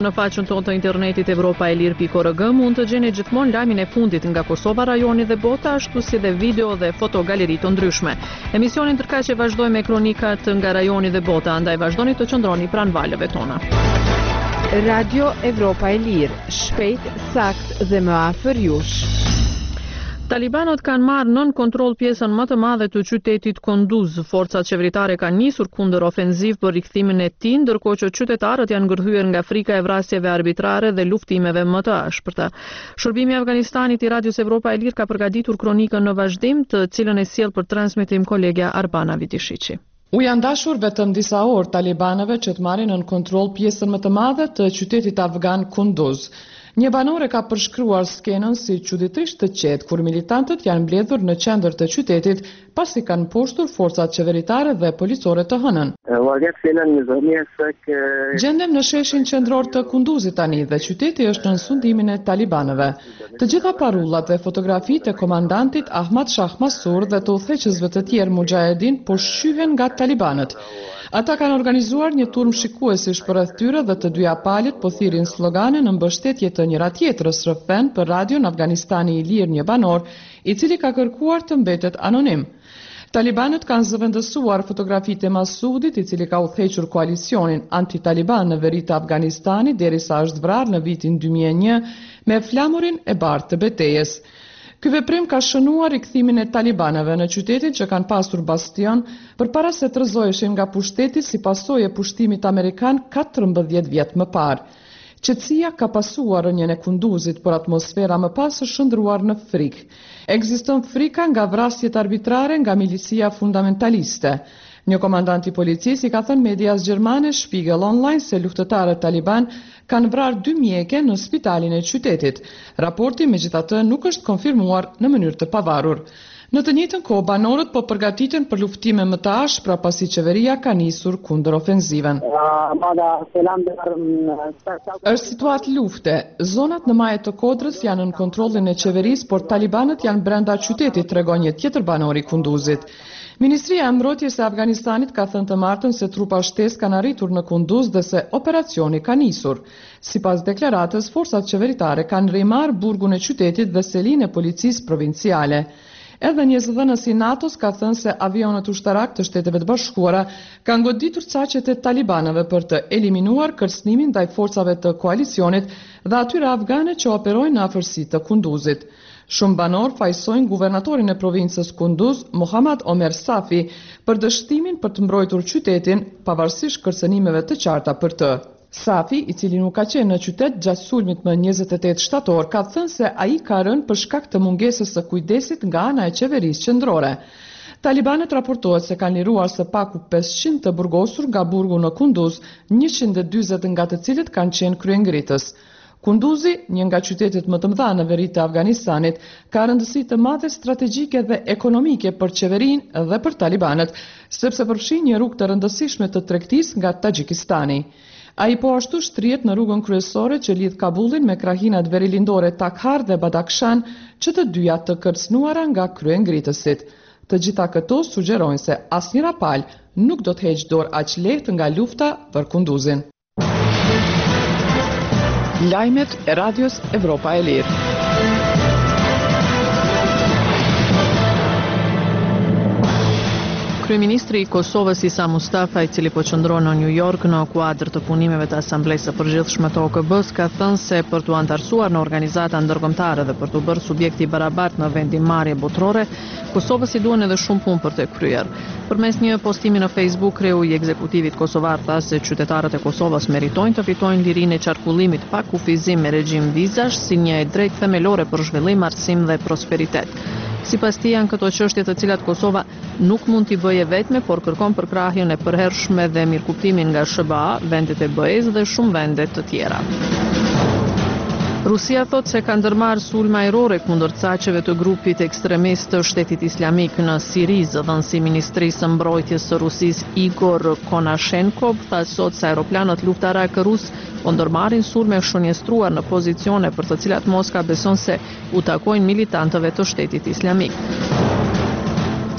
Në faqen tonë të internetit evropaelir.org mund të gjeni gjithmonë lajmin e fundit nga Kosova, rajoni dhe bota, ashtu si dhe video dhe fotogaleri të ndryshme. Emisionin tërkaq vazhdoi me kronikat nga rajoni dhe bota, andaj vazhdoni të qëndroni pranë valëve tona. Radio Evropa e Lirë, shpejt, sakt dhe më afër jush. Talibanët kanë marrë nën kontroll pjesën më të madhe të qytetit Kunduz. Forcat qeveritare kanë nisur kundër ofenziv për rikthimin e tij, ndërkohë që qytetarët janë ngërhyer nga frika e vrasjeve arbitrare dhe luftimeve më të ashpërta. Shërbimi i Afganistanit i Radios Evropa e Lirë ka përgatitur kronikën në vazhdim, të cilën e sjell për transmetim kolegja Arbana Vitishiqi. U janë dashur vetëm disa orë talibanëve që të marrin nën kontroll pjesën më të madhe të qytetit afgan Kunduz. Një banore ka përshkruar skenën si çuditërisht të qetë kur militantët janë mbledhur në qendër të qytetit pasi kanë mposhtur forcat qeveritare dhe policore të hënën. Gjendem në sheshin qendror të Kunduzit tani dhe qyteti është në sundimin e talibanëve. Të gjitha parullat dhe fotografitë e komandantit Ahmad Shah Masur dhe të udhëheqësve të tjerë Mujahedin po shqyhen nga talibanët. Ata kanë organizuar një turm shikuesish përreth tyre dhe të dyja palët po thirrin slogane në mbështetje të njëra tjetrës rrëfen për radion Afganistani i Lirë, një banor, i cili ka kërkuar të mbetet anonim. Talibanët kanë zëvendësuar fotografitë e Masudit, i cili ka udhëhequr koalicionin anti-taliban në veri të Afganistanit derisa është vrarë në vitin 2001 me flamurin e bardhë të betejës. Ky veprim ka shënuar rikthimin e talibanëve në qytetin që kanë pasur bastion përpara se të rrëzoheshin nga pushteti si pasojë e pushtimit amerikan 14 vjet më parë. Qetësia ka pasuar rënien e Kunduzit, por atmosfera më pas është shndruar në frikë. Ekziston frika nga vrasjet arbitrare nga milicia fundamentaliste. Një komandant i policisë i ka thënë medias gjermane Spiegel Online se luftëtarët taliban kanë vrarë 2 mjeke në spitalin e qytetit. Raporti megjithatë nuk është konfirmuar në mënyrë të pavarur. Në të njëjtën kohë banorët po përgatiten për luftime më të ashpra pasi qeveria ka nisur kundër ofenziven. Është situatë lufte. Zonat në majet të Kodrës janë në kontrollin e qeverisë, por talibanët janë brenda qytetit, tregon një tjetër banor i Kunduzit. Ministria e Mbrojtjes së Afganistanit ka thënë të martën se trupa shtesë kanë arritur në Kunduz dhe se operacioni ka nisur. Sipas deklaratës, forcat qeveritare kanë rimarrë burgun e qytetit dhe selinë e policisë provinciale. Edhe një zëdhënës i NATO-s ka thënë se avionët ushtarak të Shteteve të Bashkuara kanë goditur caqet e talibanëve për të eliminuar kërcënimin ndaj forcave të koalicionit dhe atyre afgane që operojnë në afërsi të Kunduzit. Shumë banor fajsojnë guvernatorin e provincës Kunduz, Muhammad Omer Safi, për dështimin për të mbrojtur qytetin, pavarësisht kërcënimeve të qarta për të. Safi, i cili nuk ka qenë në qytet gjatë sulmit më 28 shtator, ka thënë se ai ka rënë për shkak të mungesës së kujdesit nga ana e qeverisë qendrore. Talibanët raportohet se kanë liruar së paku 500 të burgosur nga burgu në Kunduz, 140 nga të cilët kanë qenë kryengritës. Kunduzi, një nga qytetet më të mëdha në veri të Afganistanit, ka rëndësi të madhe strategjike dhe ekonomike për qeverinë dhe për talibanët, sepse përfshin një rrugë të rëndësishme të tregtisë nga Tagjikistani. Ai po ashtu shtrihet në rrugën kryesore që lidh Kabullin me krahinat verilindore Takhar dhe Badakhshan, që të dyja të kërcënuara nga kryengritësit. Të gjitha këto sugjerojnë se asnjëra palë nuk do të heqë dorë aq lehtë nga lufta për Kunduzin. Lajmet e Radios Evropa e Lirë. Kryeministri i Kosovës Isa Mustafa, i cili po qëndron në New York në kuadër të punimeve të Asamblesë së Përgjithshme të OKB-s, ka thënë se për t'u antarësuar në organizata ndërkombëtare dhe për t'u bërë subjekti i barabartë në vendimmarrje botërore, Kosovës i duhen edhe shumë punë për të kryer. Përmes një postimi në Facebook, kreu i ekzekutivit kosovar tha se qytetarët e Kosovës meritojnë të fitojnë lirinë e qarkullimit pa kufizim me regjim vizash si një e drejtë themelore për zhvillim, arsim dhe prosperitet. Sipas tij janë këto çështje të cilat Kosova nuk mund t'i bëjë vetme, por kërkon përkrahjen e përhershme dhe mirëkuptimin nga SBA, vendet e BE-s dhe shumë vende të tjera. Rusia thot se ka ndërmarrë sulme ajrore kundër caqeve të grupit ekstremist të Shtetit Islamik në Siri. Zëdhënësi i Ministrisë së Mbrojtjes së Rusisë Igor Konashenkov tha sot se aeroplanët luftarak rus po ndërmarrin sulme shënjestruar në pozicione për të cilat Moska beson se u takojnë militantëve të Shtetit Islamik.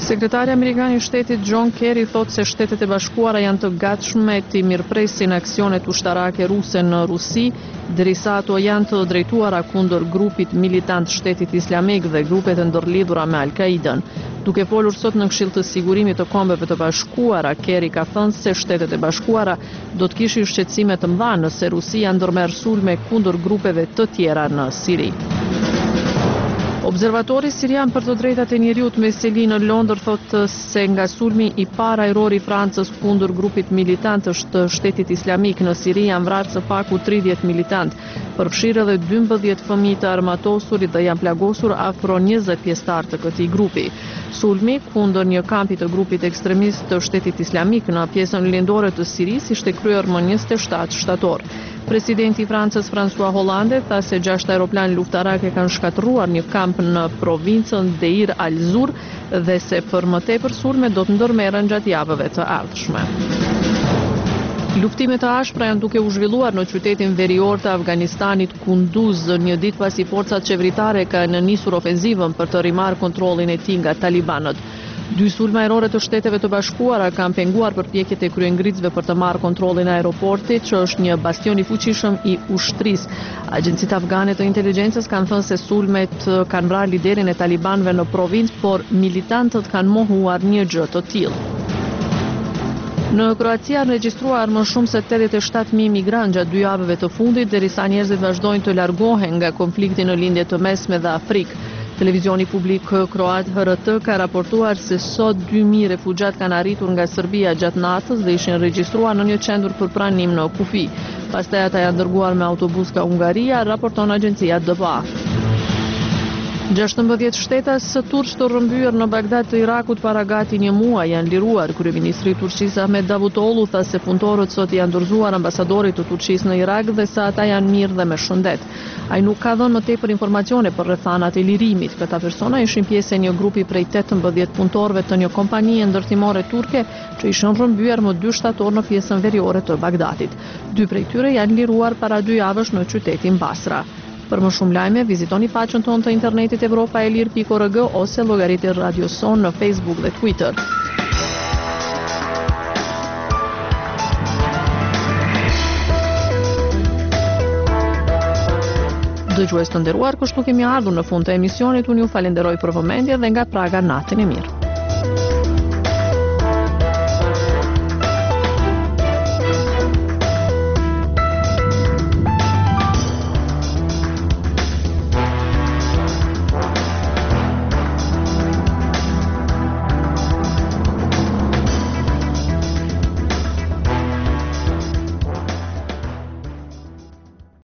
Sekretari Amerikan I Shtetit John Kerry thot se Shtetet e Bashkuara janë të gatshme të mirëpresin aksionet ushtarake ruse në Rusi, derisa ato janë të drejtuara kundër grupit militant Shtetit Islamik dhe grupet e ndërlidhura me Al-Qaidën. Duke folur sot në Këshill të Sigurimit të Kombeve të Bashkuara, Kerry ka thënë se Shtetet e Bashkuara do të kishin shqetësime të mëdha nëse Rusia ndërmerr sulme kundër grupeve të tjera në Siri. Observatori sirian për të drejtat e njeriut Meseli në Londër thotë se nga sulmi I parë ajror I Francës kundër grupit militant të Shtetit Islamik në Siri janë vrarë së paku 30 militant, përfshirë edhe 12 fëmijë të armatosurit dhe janë plagosur afro 20 pjesëtar të këtij grupi. Sulmi kundër një kampi të grupit ekstremist të Shtetit Islamik në pjesën lindore të Sirisë ishte kryer më 27 shtator. Presidenti I Francës François Hollande tha se 6 aeroplan luftarake kanë shkatërruar një kamp në provincën Deir al-Zur dhe se për më tepër sulme do të ndërmerren gjatë javëve të ardhshme. Luftime të ashpra janë duke u zhvilluar në qytetin verior të Afganistanit Kunduz, një ditë pasi forcat qeveritare kanë nisur ofenzivën për të rimarrë kontrollin e tij nga talibanët. 2 sulme ajrore të Shteteve të Bashkuara kanë penguar përpjekjet e kryengritësve për të marrë kontrollin e aeroportit, që është një bastion I fuqishëm I ushtrisë. Agjencitë afgane të inteligjencës kanë thënë se sulmet kanë vrarë liderin e talibanëve në provincë, por militantët kanë mohuar një gjë të tillë. Në Kroacia regjistruar më shumë se 87.000 migrantë gjatë 2 javëve të fundit, derisa njerëzit vazhdojnë të largohen nga konflikti në lindje të mesme dhe Afrikë. Televizioni publik kroat HRT ka raportuar se sot 2.000 refugjat kanë arritur nga Serbia gjatë natës dhe ishin regjistruar në një qendër për pranim në kufi. Pastaj ata janë dërguar me autobus nga Hungaria, raporton agjencia DPA. 16 shtetas turq të rrëmbyer në Bagdad të Irakut para gati një muaji janë liruar. Kryeministri I Turqisë Ahmet Davutoglu tha se punëtorët sot janë dorëzuar ambasadorit të Turqisë në Irak dhe se ata janë mirë dhe me shëndet. Ai nuk ka dhënë më tepër informacione për rrethanat e lirimit. Këta persona ishin pjesë e një grupi prej 18 punëtorëve të një kompanie ndërtimore turke që ishin rrëmbyer më 2 shtator në pjesën veriore të Bagdadit. 2 prej tyre janë liruar para 2 javësh në qytetin Basra. Për më shumë lajme, vizitoni faqen tonë të internetit evropaelir.org ose llogaritë e Radio Son në Facebook dhe Twitter. Dëgjues të nderuar, kështu kemi ardhur në fund të emisionit. Unë ju falenderoj për vëmendje dhe nga Praga natën e mirë.